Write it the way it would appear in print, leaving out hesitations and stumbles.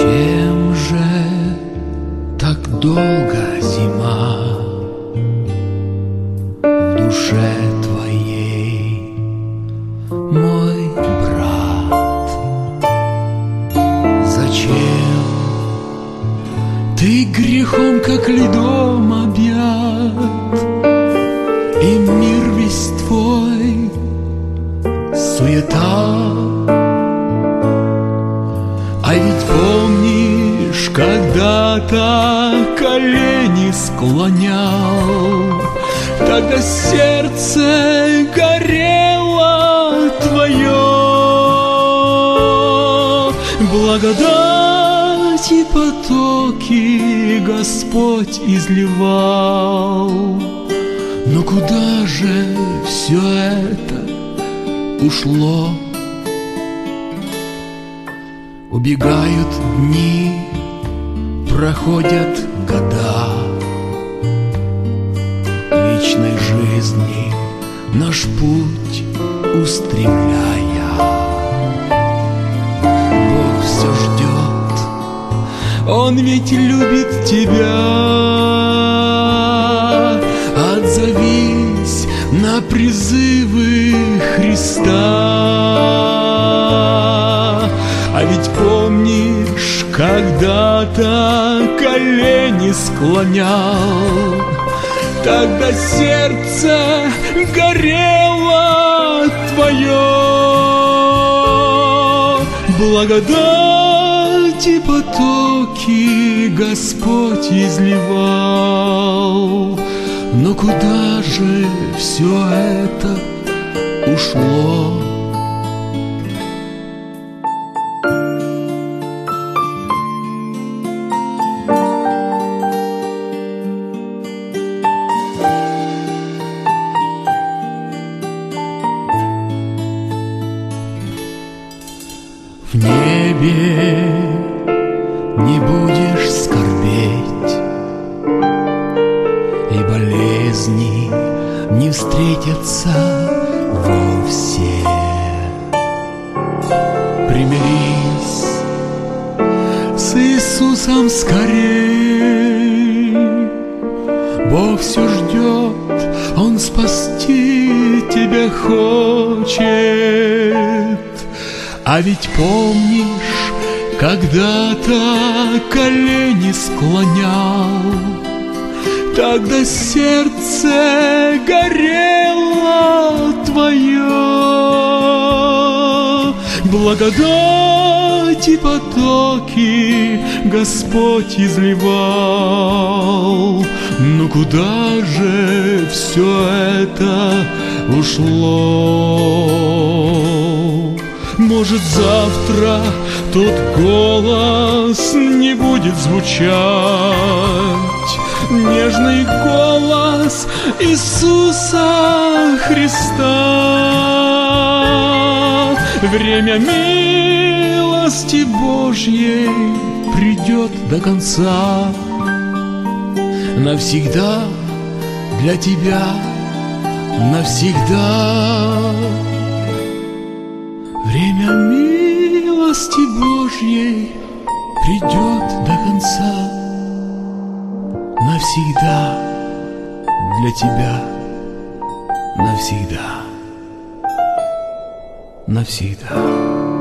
Зачем же так долго зима в душе твоей, мой брат? Зачем ты грехом, как льдом объят, и мир весь твой суета? А ведь помнишь, когда-то колени склонял, тогда сердце горело твое. Благодать и потоки Господь изливал. Но куда же все это ушло? Убегают дни, проходят года вечной жизни, наш путь устремляя. Бог все ждет, Он ведь любит тебя. Отзовись на призывы Христа. А ведь помнишь, когда-то колени склонял, тогда сердце горело твое. Благодать и потоки Господь изливал. Но куда же все это ушло? В небе не будешь скорбеть, и болезни не встретятся вовсе. Примирись с Иисусом скорей. Бог все ждет, Он спасти тебя хочет. А ведь помнишь, когда-то колени склонял, тогда сердце горело твое. Благодать и потоки Господь изливал. Но куда же все это ушло? Может, завтра тот голос не будет звучать, нежный голос Иисуса Христа. Время милости Божьей придет до конца. Навсегда для тебя, навсегда. Время милости Божьей придет до конца. Навсегда для тебя, навсегда, навсегда.